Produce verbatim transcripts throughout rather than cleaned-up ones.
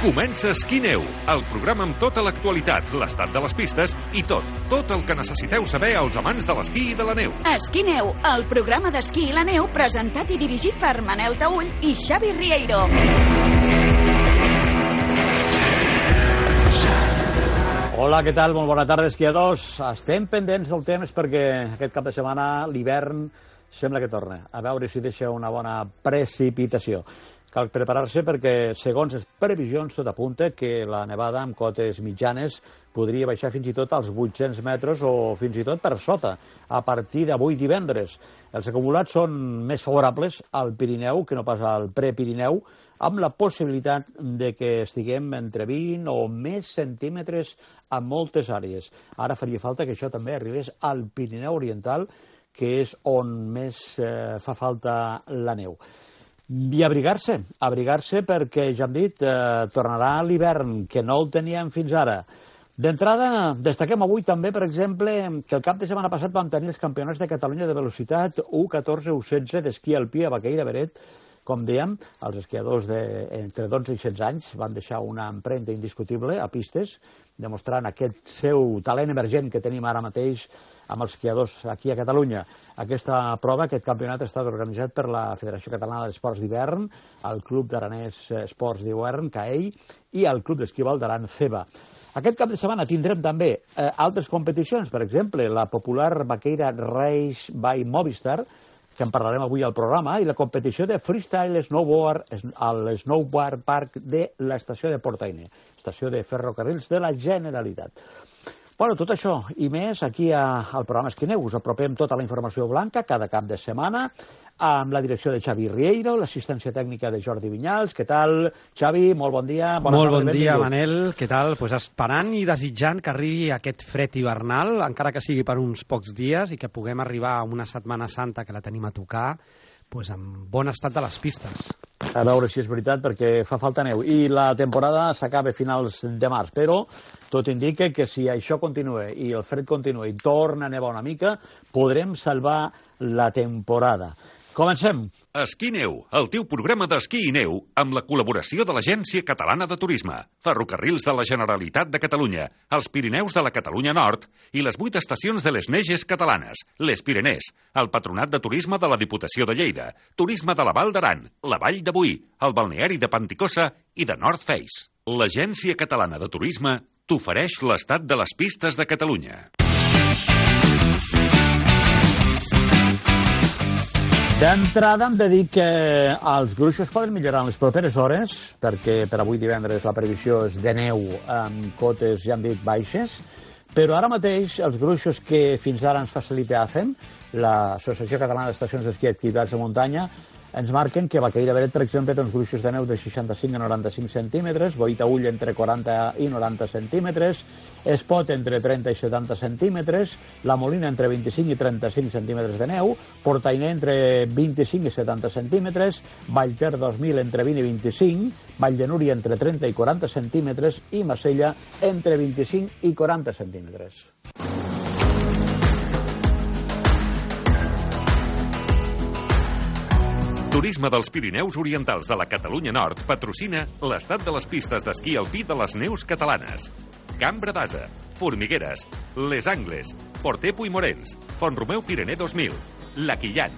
Comença Esquí-Neu, el programa amb tota l'actualitat, l'estat de les pistes i tot, tot el que necessiteu saber als amants de l'esquí i de la neu. Esquí-Neu, el programa d'esquí i la neu presentat i dirigit per Manel Taüll i Xavi Rieiro. Hola, què tal? Molt bona tarda, esquiadors. Estem pendents del temps perquè aquest cap de setmana l'hivern sembla que torna. A veure si deixa una bona precipitació. Cal preparar-se perquè, segons les previsions, tot apunta que la nevada amb cotes mitjanes podria baixar fins i tot als vuit-cents metres o fins i tot per sota a partir d'avui divendres. Els acumulats són més favorables al Pirineu que no pas al Prepirineu, amb la possibilitat de que estiguem entre vint o més centímetres a moltes àrees. Ara faria falta que això també arribés al Pirineu Oriental, que és on més eh, fa falta la neu. I abrigar-se, abrigar-se perquè, ja hem dit, eh, tornarà l'hivern, que no el teníem fins ara. D'entrada, destaquem avui també, per exemple, que el cap de setmana passat vam tenir els campionats de Catalunya de velocitat U catorze U setze d'esquí alpí a Baqueira Beret. Com dèiem, els esquiadors d'entre dotze i setze anys van deixar una empremta indiscutible a pistes, demostrant aquest seu talent emergent que tenim ara mateix amb els esquiadors aquí a Catalunya. Aquesta prova, aquest campionat, ha estat organitzat per la Federació Catalana d'Esports d'Hivern, el Club d'Aranès Esports d'Hivern, C A E I, i el Club d'Esquí Val d'Aran, C E B A. Aquest cap de setmana tindrem també eh, altres competicions, per exemple, la popular Baqueira Race by Movistar, que en parlarem avui al programa, i la competició de freestyle snowboard al Snowboard Park de l'estació de Portaine, estació de ferrocarrils de la Generalitat. Bueno, tot això i més aquí a, al programa Esquí-Neu. Us apropem tota la informació blanca cada cap de setmana amb la direcció de Xavi Rieiro, l'assistència tècnica de Jordi Vinyals. Què tal, Xavi? Molt bon dia. Bona Molt tarda, bon dia, benvingut. Manel. Què tal? Pues esperant i desitjant que arribi aquest fred hivernal, encara que sigui per uns pocs dies, i que puguem arribar a una Setmana Santa que la tenim a tocar pues, amb bon estat de les pistes. A veure si és veritat, perquè fa falta neu. I la temporada s'acaba a finals de març, però tot indica que si això continua i el fred continua i torna a nevar una mica, podrem salvar la temporada. Comencem. Esquí-Neu, el teu programa d'esquí i neu amb la col·laboració de l'Agència Catalana de Turisme, Ferrocarrils de la Generalitat de Catalunya, els Pirineus de la Catalunya Nord i les vuit estacions de les Neges catalanes, les Pirenès, el Patronat de Turisme de la Diputació de Lleida, Turisme de la Val d'Aran, la Vall de Boí, el balneari de Panticosa i de North Face. L'Agència Catalana de Turisme t'ofereix l'estat de les pistes de Catalunya. D'entrada hem de dir que els gruixos poden millorar en les properes hores, perquè per avui divendres la previsió és de neu amb cotes, ja hem dit, baixes, però ara mateix els gruixos que fins ara ens facilita A C E M, l'Associació Catalana d'Estacions d'Esquí i Activitats de Muntanya, ens marquen que Baqueira Beret, per exemple, té uns gruixos de neu de seixanta-cinc a noranta-cinc centímetres, Boí-Taüll entre quaranta i noranta centímetres, Espot entre trenta i setanta centímetres, La Molina entre vint-i-cinc i trenta-cinc centímetres de neu, Portainer entre vint-i-cinc i setanta centímetres, Vallter dos mil entre vint i vint-i-cinc, Vall de Núria entre trenta i quaranta centímetres i Macella entre vint-i-cinc i quaranta centímetres. Turisme dels Pirineus Orientals de la Catalunya Nord patrocina l'estat de les pistes d'esquí alpí de les neus catalanes. Cambra d'Asa, Formigueres, Les Angles, Portepo i Morens, Font-romeu Pirener dos mil, La Quillan.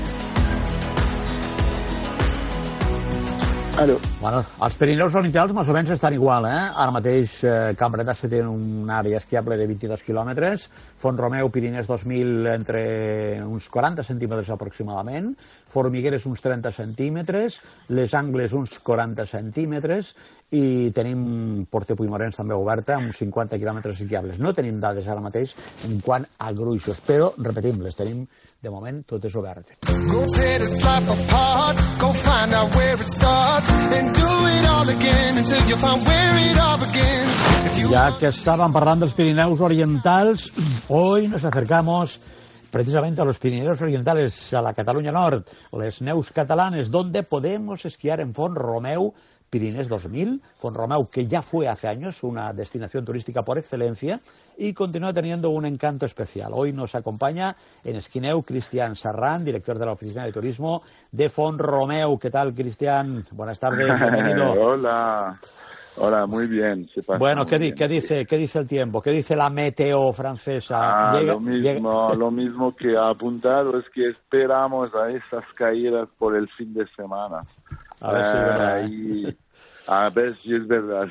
Aló. Bueno, els Pirineus Orientals més o menys estan igual, eh? Ara mateix eh, Cambra d'Assa té una àrea esquiable de vint-i-dos quilòmetres, Font-romeu Pirinès dos mil entre uns quaranta centímetres aproximadament, Formigueres uns trenta centímetres, Les Angles uns quaranta centímetres i tenim Portepo i Morens també oberta amb uns cinquanta quilòmetres esquiables. No tenim dades ara mateix en quant a gruixos, però repetim, les tenim de moment totes obertes. Go tear this life apart, go find out where it starts and do it all again until you find where it all begins. Ya que estaban hablando de los Pirineos Orientales, hoy nos acercamos precisamente a los Pirineos Orientales, a la Cataluña Nord, les neus catalanes, donde podemos esquiar en Font-romeu Pirinés dos mil, Font-romeu, que ya fue hace años una destinación turística por excelencia y continúa teniendo un encanto especial. Hoy nos acompaña en Esquí-Neu Cristian Sarrán, director de la Oficina de Turismo de Font-romeu. ¿Qué tal, Cristian? Buenas tardes, bienvenido. Hola. Hola, muy bien. Se pasa Bueno, muy ¿qué, di- bien. qué dice, ¿qué dice el tiempo? ¿Qué dice la meteo francesa? Ah, Llega- lo mismo, llega- lo mismo que ha apuntado es que esperamos a esas caídas por el fin de semana. A ver si es verdad, ¿eh? y a ver si es verdad.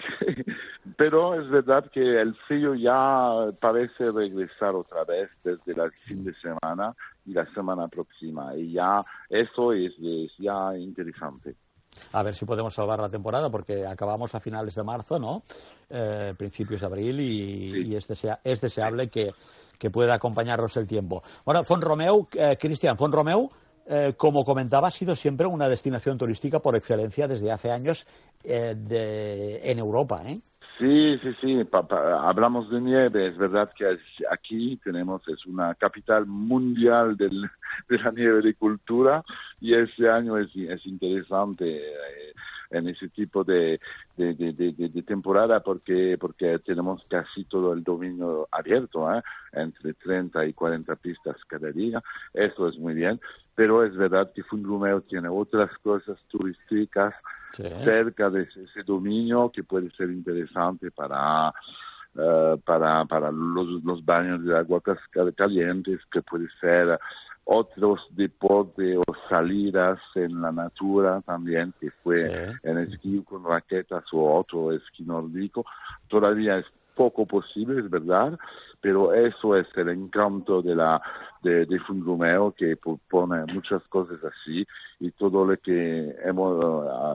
Pero es verdad que el frío ya parece regresar otra vez desde el fin de semana y la semana próxima. Y ya eso es, es ya interesante. A ver si podemos salvar la temporada, porque acabamos a finales de marzo, ¿no? Eh, principios de abril, y, Sí. y es, desea- es deseable que, que pueda acompañarnos el tiempo. Bueno, Font-Romeu, eh, Cristian, Font-Romeu, eh, como comentaba, ha sido siempre una destinación turística por excelencia desde hace años eh, de, en Europa, ¿eh? Sí, sí, sí, pa- pa- hablamos de nieve, es verdad que es- aquí tenemos, es una capital mundial del, de la nieve de cultura, y este año es, es interesante eh, en ese tipo de, de, de, de, de- de temporada porque porque tenemos casi todo el dominio abierto, ¿eh? Entre treinta y cuarenta pistas cada día, eso es muy bien, pero es verdad que Font-Romeu tiene otras cosas turísticas Sí. cerca de ese, ese dominio que puede ser interesante para eh, para para los, los baños de agua cas- calientes, que puede ser otros deportes o salidas en la natura también, que fue Sí. en esquí con raquetas o otro esquí nórdico. Todavía es poco posible, es verdad, pero eso es el encanto de la de, de Font-Romeu, que propone muchas cosas así, y todo lo que hemos uh,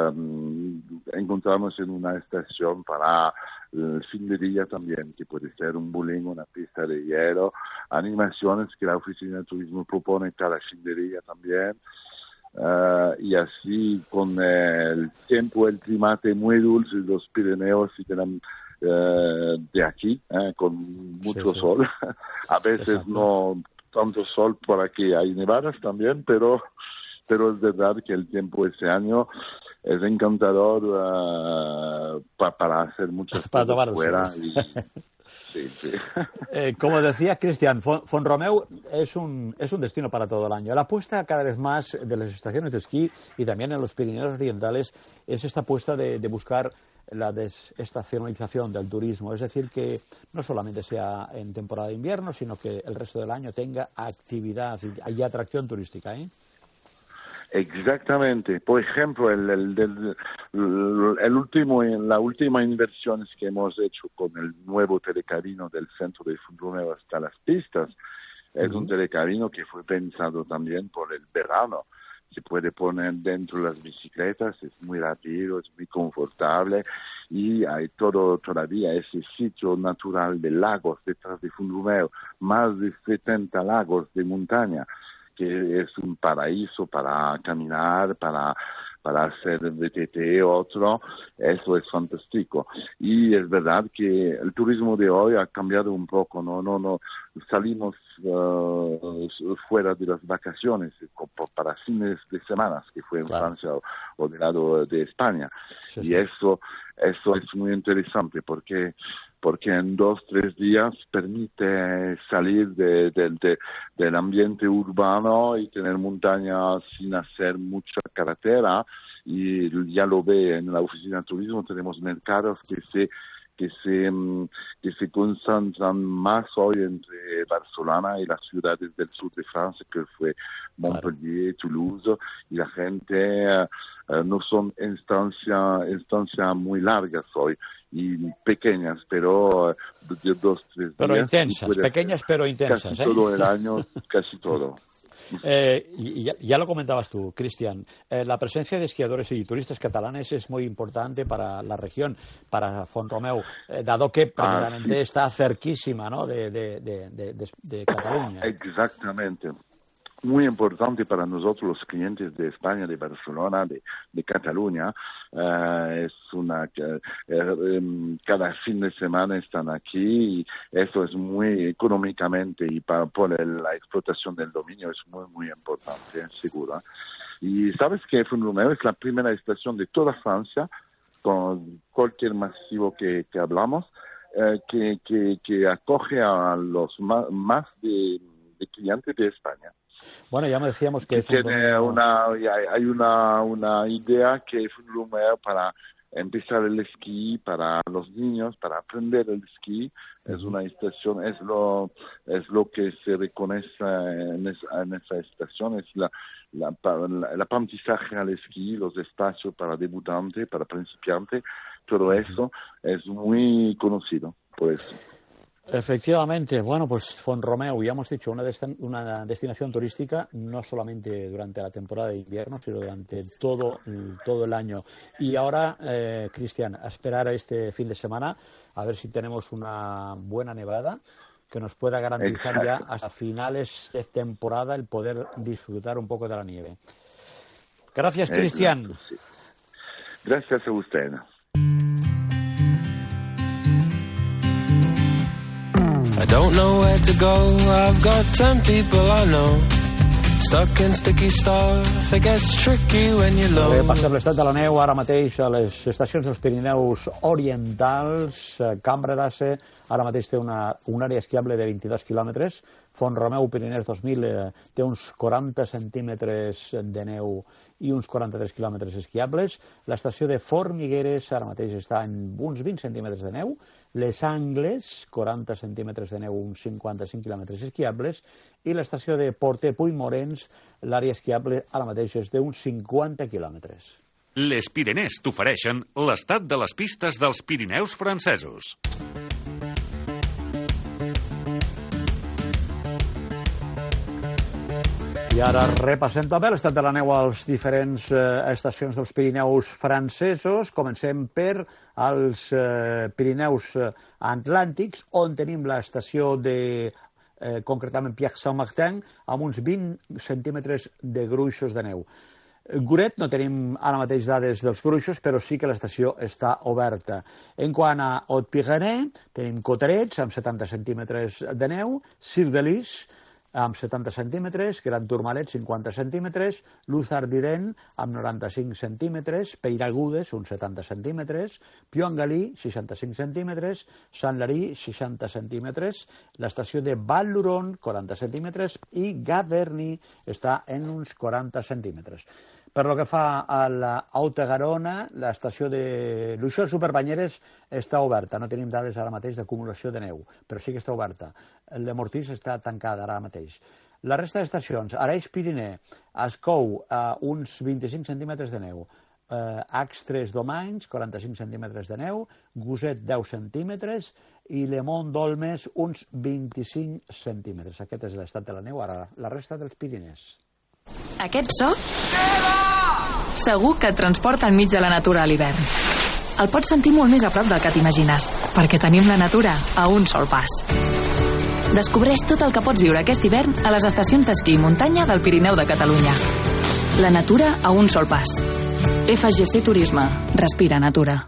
um, encontramos en una estación para el fin de día también, que puede ser un bowling, una pista de hielo, animaciones que la Oficina de Turismo propone cada fin de día también. Uh, y así con el tiempo, el clima muy dulce de los Pirineos y de, la, uh, de aquí, eh, con mucho Sí, sí. sol. A veces Exacto. no tanto sol por aquí, hay nevadas también, pero pero es verdad que el tiempo ese año es encantador uh, pa, para hacer muchas Para cosas tomar el fuera. sol. Y, sí, sí. Eh, como decía Cristian, Fon- Font-Romeu es un, es un destino para todo el año. La apuesta cada vez más de las estaciones de esquí y también en los Pirineos Orientales es esta apuesta de, de buscar la desestacionalización del turismo, es decir, que no solamente sea en temporada de invierno, sino que el resto del año tenga actividad y, y atracción turística, ¿eh? Exactamente. Por ejemplo, el, el, el, el último, la última inversión que hemos hecho con el nuevo telecabino del centro de Font-Romeu hasta las pistas, es un telecabino que fue pensado también por el verano. Se puede poner dentro las bicicletas, es muy rápido, es muy confortable, y hay todo todavía ese sitio natural de lagos detrás de Font-Romeu, más de setenta lagos de montaña, que es un paraíso para caminar, para para hacer V T T otro, eso es fantástico. Y es verdad que el turismo de hoy ha cambiado un poco, no no no salimos uh, fuera de las vacaciones para fines de semana, que fue en Claro. Francia o, o del lado de España. Sí, y sí. eso eso es muy interesante porque porque en dos, tres días permite salir de, de, de, del ambiente urbano y tener montañas sin hacer mucha carretera. Y ya lo ve en la Oficina de Turismo, tenemos mercados que se que se que se concentran más hoy entre Barcelona y las ciudades del sur de Francia, que fue Montpellier, Toulouse, y la gente uh, uh, no son instancias instancia muy largas hoy y pequeñas, pero uh, de dos tres Pero días. intensas, pequeñas pero intensas, casi ¿eh? todo el año, casi todo. Eh, y ya, ya lo comentabas tú, Cristian, eh, la presencia de esquiadores y turistas catalanes es muy importante para la región, para Font-Romeu, eh, dado que prácticamente sí. está cerquísima, ¿no?, de, de, de, de, de, de Cataluña. Exactamente. Muy importante para nosotros los clientes de España, de Barcelona, de, de Cataluña. Uh, es una uh, um, cada fin de semana están aquí, y eso es muy económicamente y para por el, la explotación del dominio es muy muy importante, seguro. Y sabes que Font-Romeu es la primera estación de toda Francia, con cualquier masivo que, que hablamos, uh, que, que, que acoge a los más, más de, de clientes de España. Bueno, ya me decíamos que que es un tiene dominio... una hay, hay una una idea que Font-Romeu para empezar el esquí para los niños, para aprender el esquí. Es una estación, es lo, es lo que se reconoce en, esa, en esa estación, es la, la, la, el aprendizaje al esquí, los espacios para debutantes, para principiantes, todo eso es muy conocido por eso. Efectivamente, bueno, pues Font-romeu, ya hemos dicho, una, destin una destinación turística no solamente durante la temporada de invierno, sino durante todo, todo el año. Y ahora, eh, Cristian, a esperar este fin de semana, a ver si tenemos una buena nevada que nos pueda garantizar Exacto. ya hasta finales de temporada el poder disfrutar un poco de la nieve. Gracias, Cristian. Sí. Gracias a usted. I don't know where to go, I've got ten people I know. Stuck in sticky stuff, it gets tricky when you're low. Bé, passem l'estat de la neu ara mateix a les estacions dels Pirineus Orientals. Cambra d'Asse ara mateix té una, una àrea esquiable de vint-i-dos quilòmetres. Font-romeu Pirineus dos mil eh, té uns quaranta centímetres de neu i uns quaranta-tres quilòmetres esquiables. L'estació de Formigueres ara mateix està en uns vint centímetres de neu. Les Angles, quaranta centímetres de neu, uns cinquanta-cinc quilòmetres esquiables, i l'estació de Porter-Puigmorens, l'àrea esquiable ara mateix és d'uns cinquanta quilòmetres. Les Pirenès t'ofereixen l'estat de les pistes dels Pirineus francesos. I ara repassem també l'estat de la neu a les diferents eh, estacions dels Pirineus francesos. Comencem per als eh, Pirineus Atlàntics, on tenim l'estació de, eh, concretament, Pierre-Saint-Martin, amb uns vint centímetres de gruixos de neu. Guret no tenim ara mateix dades dels gruixos, però sí que l'estació està oberta. En quant a Haut-Pyrénées, tenim Coterets, amb setanta centímetres de neu, Cir-de-Lys, amb setanta centímetres, Gran Tourmalet, cinquanta centímetres, Luz-Ardiden, amb noranta-cinc centímetres, Peiragudes, uns setanta centímetres, Pion-Galí, seixanta-cinc centímetres, Sant-Lary, seixanta centímetres, l'estació de Val-l'Huron, quaranta centímetres, i Gaverny està en uns quaranta centímetres. Per lo que fa a la Alta Garona, l'estació de Luixós Superbanyeres està oberta. No tenim dades ara mateix d'acumulació de neu, però sí que està oberta. El de Mortís està tancada ara mateix. La resta d'estacions, Areix Piriné, Ascou, eh, uns vint-i-cinc centímetres de neu, eh, Ax tres Domenys, quaranta-cinc centímetres de neu, Guset, deu centímetres, i Le Mont d'Olmes, uns vint-i-cinc centímetres. Aquest és l'estat de la neu, ara la resta dels Pirinès. Aquest so segur que et transporta enmig de la natura a l'hivern. El pots sentir molt més a prop del que t'imagines, perquè tenim la natura a un sol pas. Descobreix tot el que pots viure aquest hivern a les estacions d'esquí i muntanya del Pirineu de Catalunya. La natura a un sol pas. F G C Turisme. Respira natura.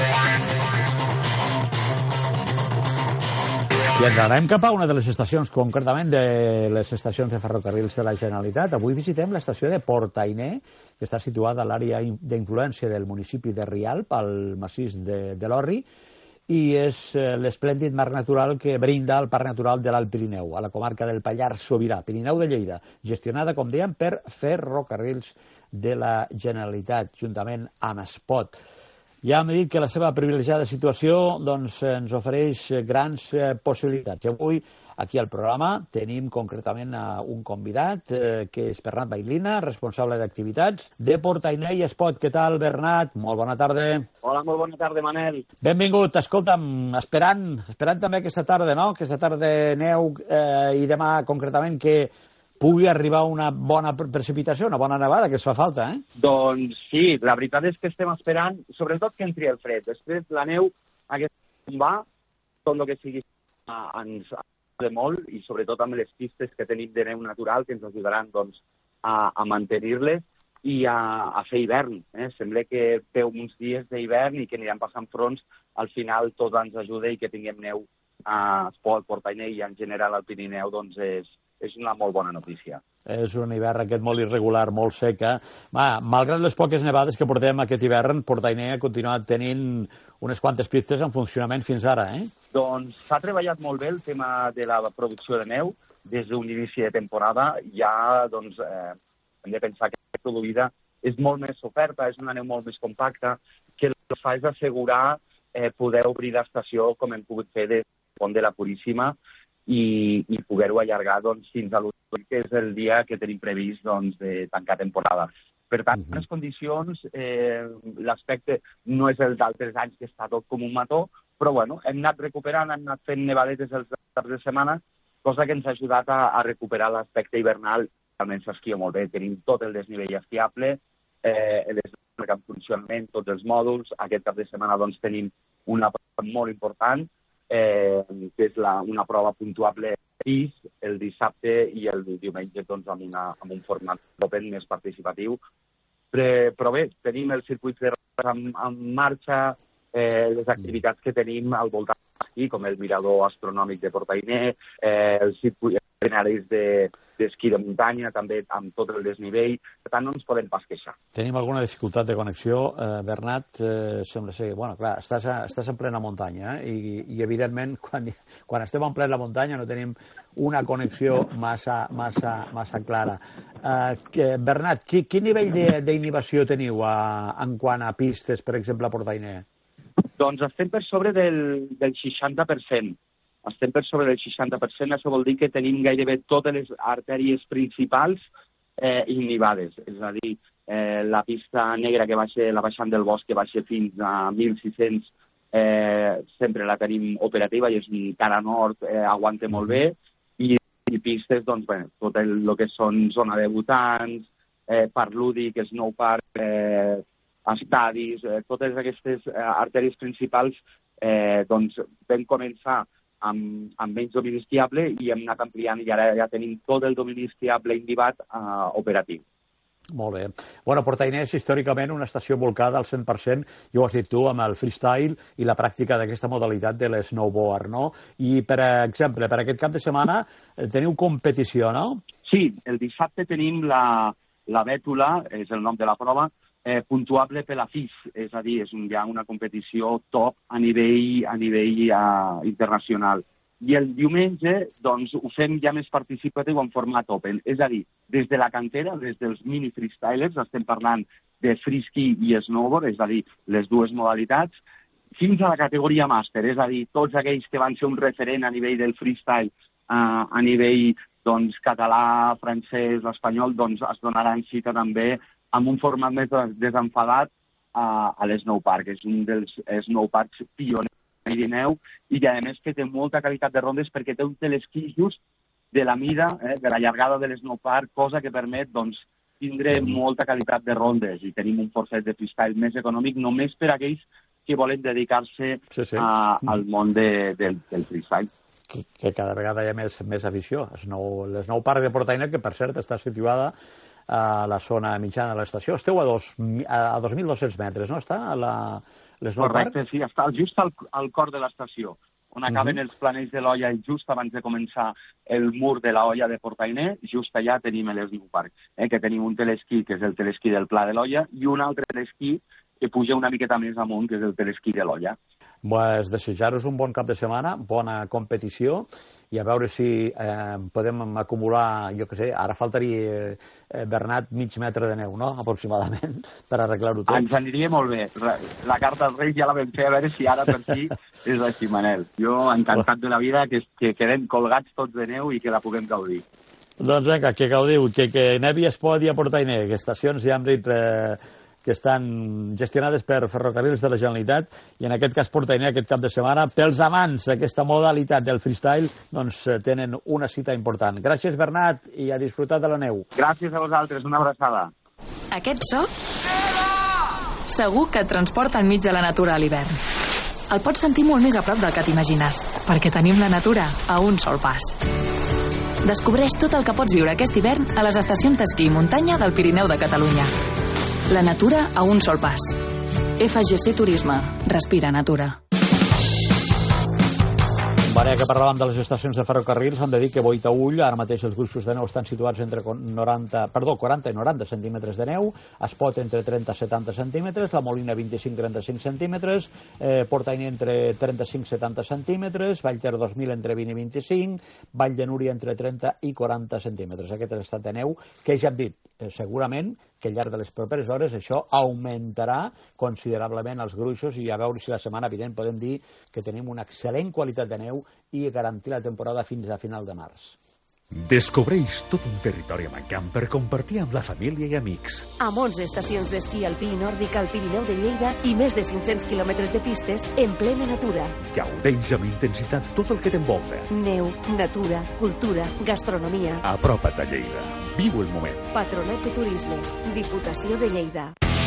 I ens anem cap a una de les estacions, concretament de les estacions de ferrocarrils de la Generalitat. Avui visitem l'estació de Port-Ainé, que està situada a l'àrea d'influència del municipi de Rialp, al massís de, de l'Orri, i és eh, l'esplèndid marc natural que brinda el Parc Natural de l'Alt Pirineu, a la comarca del Pallars Sobirà, Pirineu de Lleida, gestionada, com dèiem, per Ferrocarrils de la Generalitat, juntament amb Espot. Ja hem dit que la seva privilegiada situació doncs, ens ofereix grans eh, possibilitats. I avui, aquí al programa, tenim concretament a un convidat, eh, que és Bernat Bailina, responsable d'activitats de Port-Ainé i Espot. Què tal, Bernat? Molt bona tarda. Hola, molt bona tarda, Manel. Benvingut. Escolta'm, esperant, esperant també aquesta tarda, no?, aquesta tarda de neu eh, i demà concretament que pugui arribar una bona precipitació, una bona nevada, que es fa falta, eh? Doncs sí, la veritat és que estem esperant, sobretot que entri el fred. Després la neu aquesta va, tot el que sigui ens ajuda molt, i sobretot amb les pistes que tenim de neu natural, que ens ajudaran doncs, a, a mantenir-les i a, a fer hivern. Eh? Sembla que té uns dies d'hivern i que aniran passant fronts, al final tot ens ajuda i que tinguem neu a Espot, Port-Ainé i en general al Pirineu, doncs és és una molt bona notícia. És un hivern aquest molt irregular, molt seca. Va, malgrat les poques nevades que portem aquest hivern, Port-Ainé ha continuat tenint unes quantes pistes en funcionament fins ara, eh? Doncs s'ha treballat molt bé el tema de la producció de neu. Des d'un inici de temporada ja doncs, eh, hem de pensar que la produïda és molt més oferta, és una neu molt més compacta, que que fa és assegurar eh, poder obrir l'estació com hem pogut fer des del Pont de la Puríssima i, i poder-ho allargar doncs, fins a l'u, que és el dia que tenim previst doncs, de tancar temporada. Per tant, en les condicions, eh, l'aspecte no és el d'altres anys que està tot com un mató, però bueno, hem anat recuperant, hem anat fent nevadetes els caps de setmana, cosa que ens ha ajudat a, a recuperar l'aspecte hivernal. Realment s'esquia molt bé, tenim tot el desnivell esquiable, eh, el desnivell en funcionament, tots els mòduls. Aquest cap de setmana doncs, tenim una prova molt important, eh, que és la, una prova puntuable pis el dissabte i el diumenge doncs, amb, una, amb un format open més participatiu. Però, però bé, tenim el circuit de en, en marxa, eh, les activitats que tenim al voltant d'esquí, com el mirador astronòmic de Portainer, eh, els circuits de d'esquí de muntanya, també amb tot el desnivell. Per tant, no ens podem pas queixar. Tenim alguna dificultat de connexió. Eh, Bernat, eh, sembla ser... Bueno, clar, estàs, a, estàs en plena muntanya, eh? I, i evidentment, quan, quan estem en plena muntanya no tenim una connexió massa, massa, massa clara. Eh, que, Bernat, qui, quin nivell d'inhibició teniu a, en quant a pistes, per exemple, a Portainer? Doncs estem per sobre del, del seixanta per cent. Estem per sobre del seixanta per cent, això vol dir que tenim gairebé totes les artèries principals eh, inhibades. És a dir, eh, la pista negra que baixa, la baixant del bosc que baixa fins a mil sis-cents, eh, sempre la tenim operativa i és un cara nord, eh, aguanta molt bé, i, i pistes, doncs, bé, tot el, el que són zona de botans, eh, parc lúdic, snowpark, eh, estadis, eh, totes aquestes eh, artèries principals, eh, doncs, vam començar Amb, amb menys domini esquiable i hem anat ampliant i ara ja tenim tot el domini esquiable indivat uh, operatiu. Molt bé. Bueno, Portainer és històricament una estació volcada al cent per cent, ja ho has dit tu, amb el freestyle i la pràctica d'aquesta modalitat de l'snowboard, no? I, per exemple, per aquest cap de setmana teniu competició, no? Sí, el dissabte tenim la, la Bètula, és el nom de la prova, Eh, puntuable per la F I S, és a dir, és un, ja una competició top a nivell, a nivell uh, internacional. I el diumenge, doncs, ho fem ja més participatiu en format open, és a dir, des de la cantera, des dels mini freestylers, estem parlant de freeski i snowboard, és a dir, les dues modalitats, fins a la categoria màster, és a dir, tots aquells que van ser un referent a nivell del freestyle, uh, a nivell doncs, català, francès, espanyol, doncs es donaran cita també amb un format més desenfadat a, a l'Snowpark. És un dels snowparks pioners del Pirineu i que, a més, que té molta qualitat de rondes perquè té un telesquí just de la mida, eh, de la llargada de l'Snowpark, cosa que permet doncs, tindre molta qualitat de rondes i tenim un forfet de freestyle més econòmic només per a aquells que volen dedicar-se sí, sí. a, al món de, del, del freestyle. Que, que cada vegada hi ha més, més afició. L'Snowpark de Portainer, que per cert està situada a la zona mitjana de l'estació. Esteu a, dos, a dos mil dos-cents metres, no? Està a l'Snowpark? Correcte, sí, està just al, al cor de l'estació, on acaben uh -huh. els planells de l'Olla i just abans de començar el mur de l'Olla de Portainer, just allà tenim l'Snowpark, eh, que tenim un telesquí, que és el telesquí del Pla de l'Olla, i un altre telesquí que puja una miqueta més amunt, que és el telesquí de l'Olla. Pues desitjar-vos un bon cap de setmana, bona competició, i a veure si eh, podem acumular, jo què sé, ara faltaria, eh, Bernat, mig metre de neu, no?, aproximadament, per arreglar-ho tot. Ens aniria molt bé. La carta als Reis ja la vam fer, a veure si ara per si és així, Manel. Jo, encantat de la vida, que, que quedem colgats tots de neu i que la puguem gaudir. Doncs vinga, que gaudiu, que, que nevi es pot a Portainer, que estacions ja hem dit eh, que estan gestionades per Ferrocarrils de la Generalitat, i en aquest cas Portainer aquest cap de setmana, pels amants d'aquesta modalitat del freestyle, doncs tenen una cita important. Gràcies, Bernat, i a disfrutar de la neu. Gràcies a vosaltres, una abraçada. Aquest so segur que et transporta enmig de la natura a l'hivern. El pots sentir molt més a prop del que t'imagines, perquè tenim la natura a un sol pas. Descobreix tot el que pots viure aquest hivern a les estacions d'esquí i muntanya del Pirineu de Catalunya. La natura a un sol pas. F G C Turisme. Respira natura. Ara que parlàvem de les estacions de ferrocarrils, hem de dir que Boitaüll, ara mateix els gruixos de neu estan situats entre noranta, perdó, quaranta i noranta centímetres de neu, Espot entre trenta i setanta centímetres, la Molina vint-i-cinc a trenta-cinc centímetres, eh, Portainer entre trenta-cinc i setanta centímetres, Vallter dos mil entre vint i vint-i-cinc, Vall de Núria entre trenta i quaranta centímetres. Aquest és l'estat de neu que ja hem dit, eh, segurament que al llarg de les properes hores això augmentarà considerablement els gruixos i a veure si la setmana vinent podem dir que tenim una excel·lent qualitat de neu i garantir la temporada fins a final de març. Descobreix tot un territori mancant per compartir amb la família i amics. Amb onze estacions d'esquí alpí i nòrdic al Pirineu de Lleida i més de cinc-cents quilòmetres de pistes en plena natura. Gaudeix amb intensitat tot el que t'envolta. Neu, natura, cultura, gastronomia. Apropa't a Lleida. Viu el moment. Patronat de Turisme. Diputació de Lleida.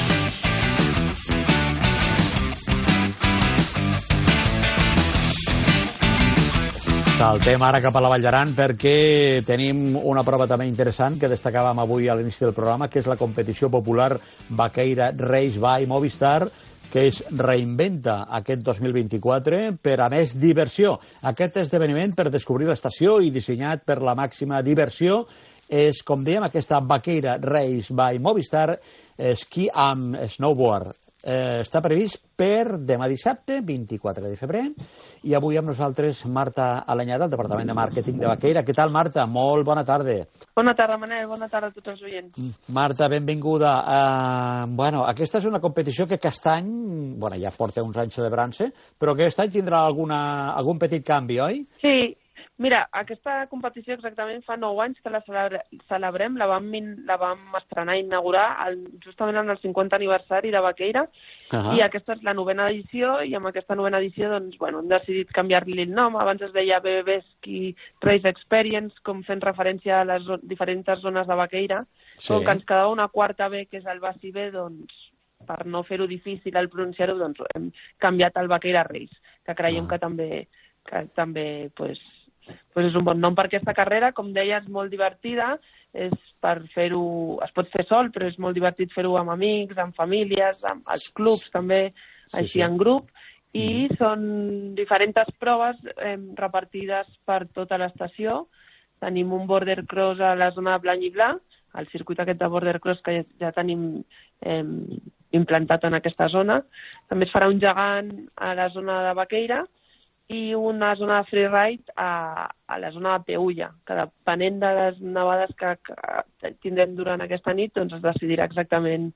Saltem ara cap a la Vall d'Aran perquè tenim una prova també interessant que destacàvem avui a l'inici del programa, que és la competició popular Vaqueira Race by Movistar, que es reinventa aquest dos mil vint-i-quatre per a més diversió. Aquest esdeveniment per descobrir l'estació i dissenyat per la màxima diversió és, com dèiem, aquesta Vaqueira Race by Movistar, esquí amb snowboard. Eh, està previst per demà dissabte, vint-i-quatre de febrer, i avui amb nosaltres Marta Alenyada, del Departament de Màrqueting de Vaqueira. Què tal, Marta? Molt bona tarda. Bona tarda, Manel. Bona tarda a tots els oients. Marta, benvinguda. Uh, bueno, aquesta és una competició que aquest any, bueno, ja porta uns anys celebrant-se, però aquest any tindrà alguna, algun petit canvi, oi? Sí. Mira, aquesta competició exactament fa nou anys que la celebre, celebrem, la vam, la vam estrenar i inaugurar el, justament en el cinquanta aniversari de Vaqueira, uh-huh. I aquesta és la novena edició, i amb aquesta novena edició doncs, bueno, hem decidit canviar-li el nom. Abans es deia B B B Ski Race Experience, com fent referència a les zo- diferents zones de Vaqueira, sí. Com que ens quedava una quarta B, que és el Basi B, doncs, per no fer-ho difícil al pronunciar-ho, doncs hem canviat el Vaqueira Race, que creiem uh-huh. que també, que també pues, pues és un bon nom per aquesta carrera. Com deia, és molt divertida, és per fer-ho, es pot fer sol, però és molt divertit fer-ho amb amics, amb famílies, amb els clubs també, sí, així sí. En grup, i mm. són diferents proves eh, repartides per tota l'estació. Tenim un border cross a la zona de Blanc i Blanc, el circuit aquest de border cross que ja, ja tenim eh, implantat en aquesta zona. També es farà un gegant a la zona de Vaqueira, i una zona de freeride a, a la zona de Peulla, que depenent de les nevades que, que tindrem durant aquesta nit, doncs es decidirà exactament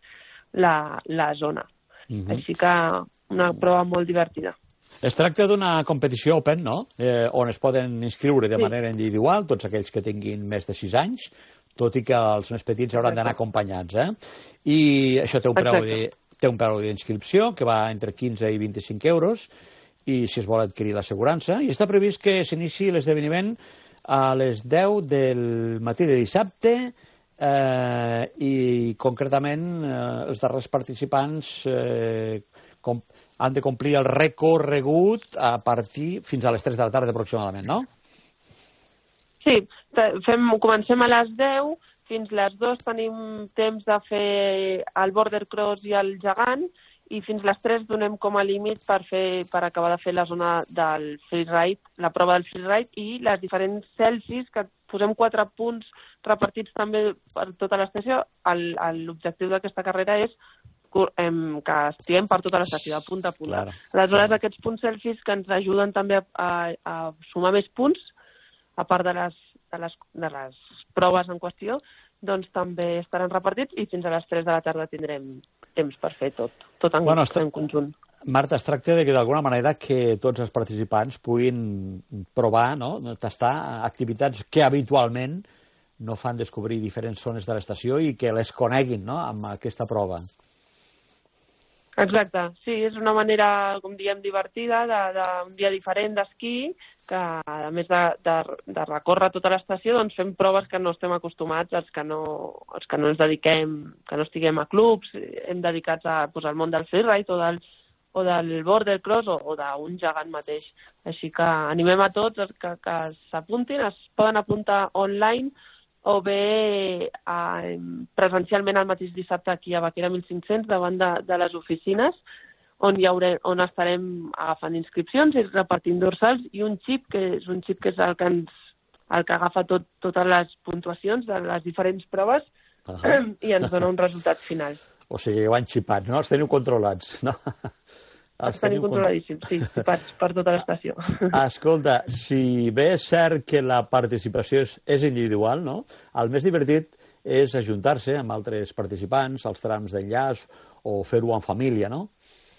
la, la zona. Uh-huh. Així que una prova molt divertida. Es tracta d'una competició open, no?, eh, on es poden inscriure de sí. manera individual tots aquells que tinguin més de sis anys, tot i que els més petits hauran d'anar acompanyats, eh? I això té un preu de, té un preu d'inscripció que va entre quinze i vint-i-cinc euros, i si es vol adquirir l'assegurança, i està previst que s'iniciï l'esdeveniment a les deu del matí de dissabte, eh, i concretament eh, els darrers participants eh, com, han de complir el recorregut a partir fins a les tres de la tarda aproximadament, no? Sí, fem, comencem a les deu, fins les dues tenim temps de fer el border cross i el gegant, i fins les tres donem com a límit per, fer, per acabar de fer la zona del freeride, la prova del freeride, i les diferents selfies, que posem quatre punts repartits també per tota l'estació. L'objectiu d'aquesta carrera és que estiguem per tota l'estació, de punta a punta. Claro. Aleshores, aquests punts selfies que ens ajuden també a, a, a sumar més punts, a part de les, de les, de les proves en qüestió, doncs també estaran repartits, i fins a les tres de la tarda tindrem temps per fer tot, tot en, bueno, en conjunt. Marta, es tracta de que d'alguna manera que tots els participants puguin provar, no?, tastar activitats que habitualment no fan descobrir diferents zones de l'estació i que les coneguin, no?, amb aquesta prova. Exacte, sí, és una manera, com diem, divertida, d'un dia diferent d'esquí, que a més de, de, de recórrer tota l'estació, doncs fem proves que no estem acostumats, els que no, els que no ens dediquem, que no estiguem a clubs, hem dedicats a, doncs, al món del freeride o del, o del border cross o, o d'un gegant mateix. Així que animem a tots que, que s'apuntin, es poden apuntar online o bé eh, presencialment el mateix dissabte aquí a Vaqueira mil cinc-cents davant de, de les oficines, on, hi haurem, on estarem agafant inscripcions i repartint dorsals, i un xip, que és un xip que és el que, ens, el que agafa tot, totes les puntuacions de les diferents proves, uh-huh. i ens dona un resultat final. O sigui, ho han xipat, no? Els teniu controlats, no? Els tenim controladíssims, sí, per, per tota l'estació. Escolta, si bé és cert que la participació és, és individual, no?, el més divertit és ajuntar-se amb altres participants, als trams d'enllaç, o fer-ho en família, no?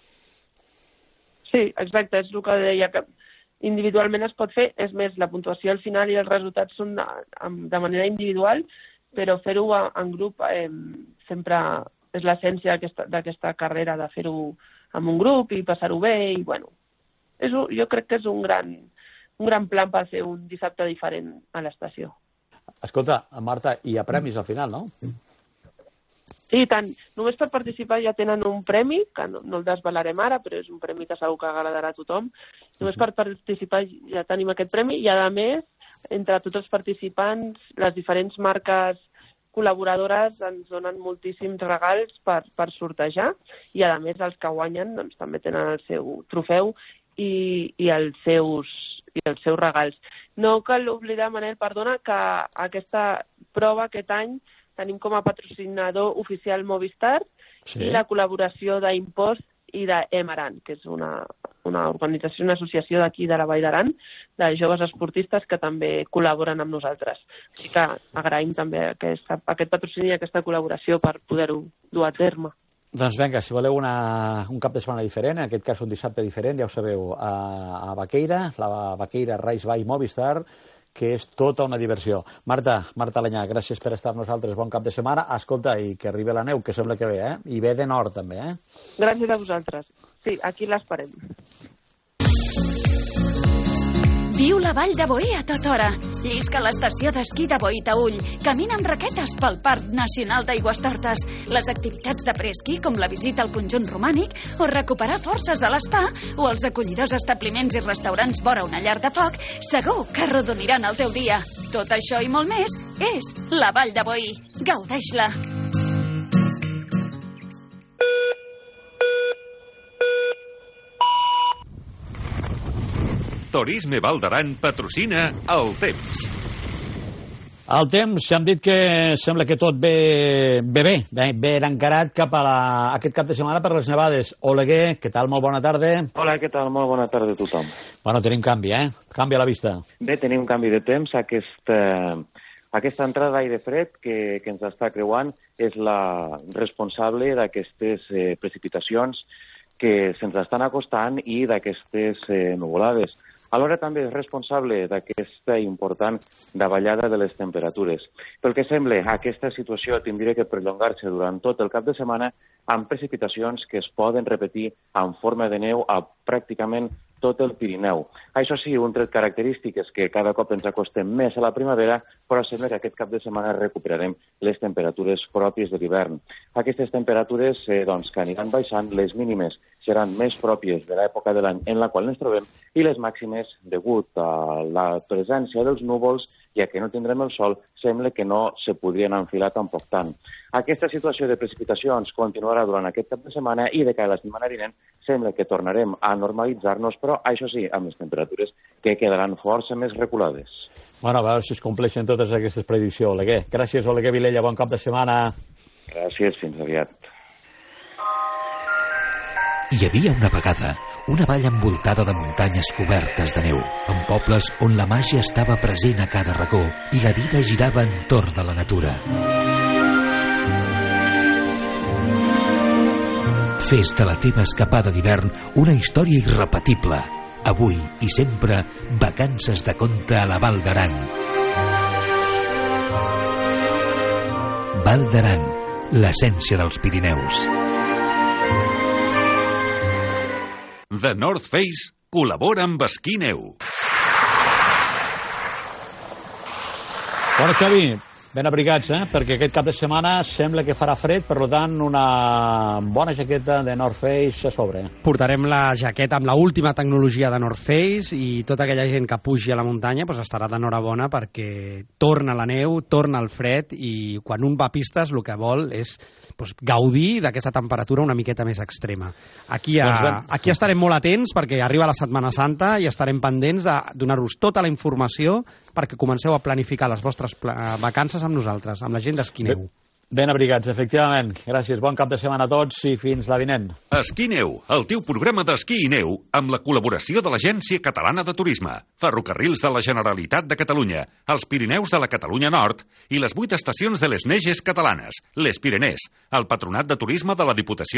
Sí, exacte, és el que deia, que individualment es pot fer, és més, la puntuació al final i els resultats són de, de manera individual, però fer-ho en grup eh, sempre és l'essència d'aquesta carrera, de fer-ho amb un grup i passar-ho bé, i bueno, és, jo crec que és un gran, un gran plan per fer un dissabte diferent a l'estació. Escolta, Marta, hi ha premis al final, no? Sí, tant. Només per participar ja tenen un premi, que no, no el desvelarem ara, però és un premi que segur que agradarà a tothom. Només per participar ja tenim aquest premi i, a més, entre tots els participants, les diferents marques col·laboradores ens donen moltíssims regals per, per sortejar i, a més, els que guanyen doncs, també tenen el seu trofeu i, i, els seus, i els seus regals. No cal oblidar, Manel, perdona, que aquesta prova aquest any tenim com a patrocinador oficial Movistar, sí, i la col·laboració d'Impost i d'Emaran, que és una, una organització, una associació d'aquí de la Vall d'Aran, de joves esportistes que també col·laboren amb nosaltres. Així que agraïm també aquesta, aquest patrocini i aquesta col·laboració per poder-ho dur a terme. Doncs vinga, si voleu una, un cap de setmana diferent, en aquest cas un dissabte diferent, ja ho sabeu, a, a Baqueira, la Baqueira Race by Movistar, que és tota una diversió. Marta, Marta Alenyà, gràcies per estar amb nosaltres. Bon cap de setmana. Escolta, i que arribi la neu, que sembla que ve, eh? I ve de nord, també, eh? Gràcies a vosaltres. Sí, aquí l'esperem. Viu la Vall de Boí a tota hora. Llisca a l'estació d'esquí de Boí-Taüll. Camina amb raquetes pel Parc Nacional d'Aigüestortes. Les activitats de preesquí, com la visita al conjunt romànic, o recuperar forces a l'espa, o els acollidors establiments i restaurants vora una llar de foc, segur que arrodoniran el teu dia. Tot això i molt més és la Vall de Boí. Gaudeix-la! Turisme Val d'Aran patrocina El Temps. El temps, hem dit que sembla que tot ve bé, bé, bé, ben encarat cap a la, aquest cap de setmana per les nevades. Oleguer, què tal? Molt bona tarda. Hola, què tal? Molt bona tarda a tothom. Bueno, tenim canvi, eh? Canvi a la vista. Bé, tenim canvi de temps. Aquesta, aquesta entrada d'aire fred que, que ens està creuant és la responsable d'aquestes eh, precipitacions que se'ns estan acostant i d'aquestes eh, nuvolades. Alhora també és responsable d'aquesta important davallada de les temperatures. Pel que sembla, aquesta situació tindria que perllongar-se durant tot el cap de setmana amb precipitacions que es poden repetir en forma de neu a pràcticament tot el Pirineu. Això sí, un tret característic és que cada cop ens acostem més a la primavera, però sembla que aquest cap de setmana recuperarem les temperatures pròpies de l'hivern. Aquestes temperatures eh, doncs, que aniran baixant, les mínimes seran més pròpies de l'època de l'any en la qual ens trobem i les màximes, degut a la presència dels núvols, ja que no tindrem el sol, sembla que no se podrien enfilar tampoc tant. Aquesta situació de precipitacions continuarà durant aquest cap de setmana i de cara a la setmana vinent sembla que tornarem a normalitzar-nos, però això sí, amb les temperatures que quedaran força més reculades. Bueno, a veure si es compleixen totes aquestes prediccions, Oleguer. Gràcies, Oleguer Vilella, bon cap de setmana. Gràcies, fins aviat. Hi havia una vegada una vall envoltada de muntanyes cobertes de neu, amb pobles on la màgia estava present a cada racó i la vida girava entorn de la natura. Fes de la teva escapada d'hivern una història irrepetible. Avui i sempre, vacances de conte a la Val d'Aran. Val d'Aran, l'essència dels Pirineus. The North Face col·labora amb Esquí Neu. Bueno, Xavi, ben abrigats, eh? Perquè aquest cap de setmana sembla que farà fred, per tant, una bona jaqueta de North Face a sobre. Portarem la jaqueta amb l'última tecnologia de North Face i tota aquella gent que pugi a la muntanya pues, estarà d'enhorabona perquè torna la neu, torna el fred i quan un va a pistes el que vol és pues, gaudir d'aquesta temperatura una miqueta més extrema. Aquí, a, doncs aquí estarem molt atents perquè arriba la Setmana Santa i estarem pendents de donar-vos tota la informació perquè comenceu a planificar les vostres pla vacances amb nosaltres, amb la gent d'Esquí Neu. Ben abrigats, efectivament. Gràcies, bon cap de setmana a tots i fins la vinent. Esquí Neu, el teu programa d'esquí i neu amb la col·laboració de l'Agència Catalana de Turisme, Ferrocarrils de la Generalitat de Catalunya, els Pirineus de la Catalunya Nord i les vuit estacions de les Neges catalanes, les Pirenès, el Patronat de Turisme de la Diputació